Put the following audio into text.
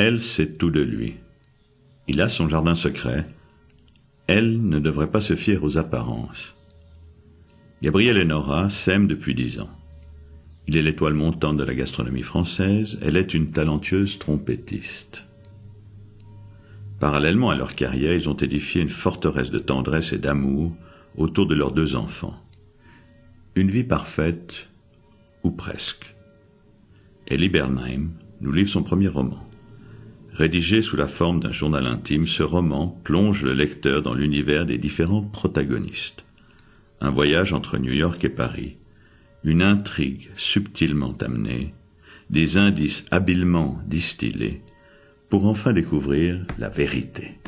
Elle sait tout de lui. Il a son jardin secret. Elle ne devrait pas se fier aux apparences. Gabriel et Nora s'aiment depuis 10 ans. Il est l'étoile montante de la gastronomie française, elle est une talentueuse trompettiste. Parallèlement à leur carrière, ils ont édifié une forteresse de tendresse et d'amour autour de leurs 2 enfants. Une vie parfaite, ou presque. Elie Bernheim nous livre son premier roman. Rédigé sous la forme d'un journal intime, ce roman plonge le lecteur dans l'univers des différents protagonistes. Un voyage entre New York et Paris, une intrigue subtilement amenée, des indices habilement distillés, pour enfin découvrir la vérité.